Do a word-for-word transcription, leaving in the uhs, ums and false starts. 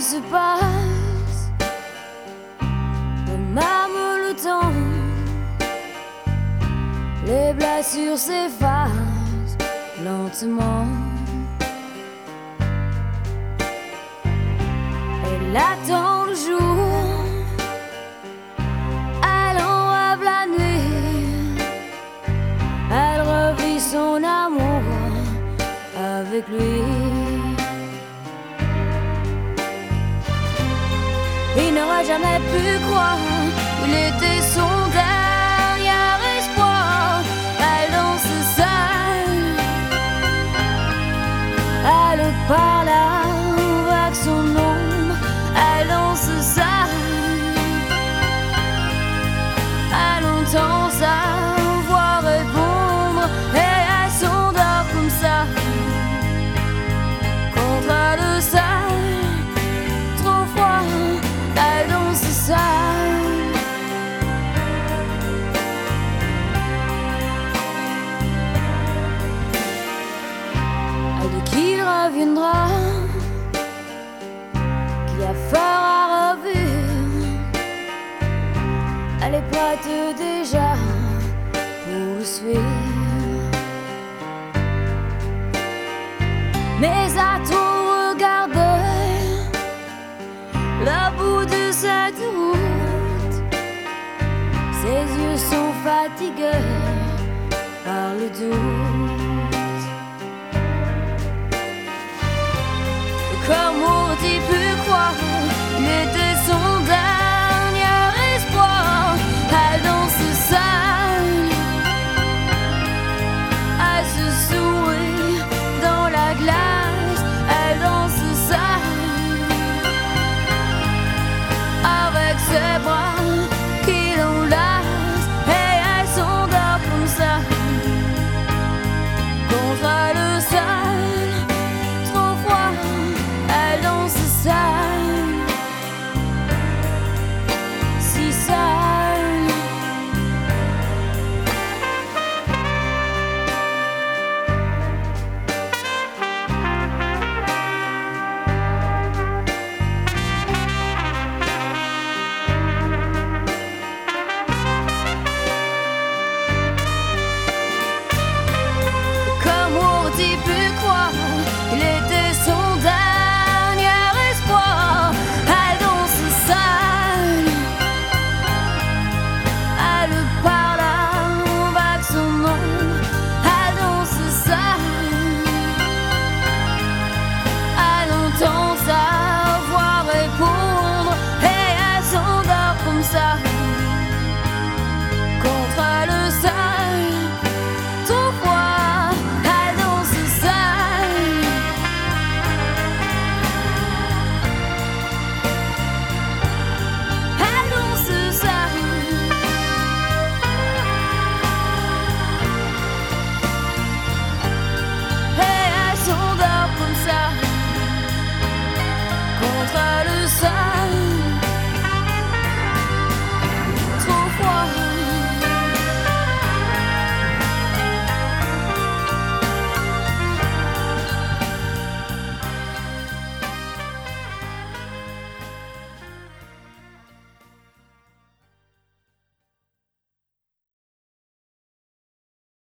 se passe, comme arme le temps, les blessures s'effacent lentement. Elle attend le jour, elle en rêve la nuit, elle revit son amour avec lui. Il n'aurait jamais pu croire qu'il était son dernier espoir. Elle danse seule, elle parle avec son ombre, elle danse seule, elle entend sa voix répondre et elle s'endort comme ça, contre elle seule, trop froid. Elle danse seule. Elle dit qu'il reviendra, qu'il la fera revivre. Elle est prête déjà pour le suivre. Mais à ton regard le bout de cette route, ses yeux sont fatigués par le doute. Le corps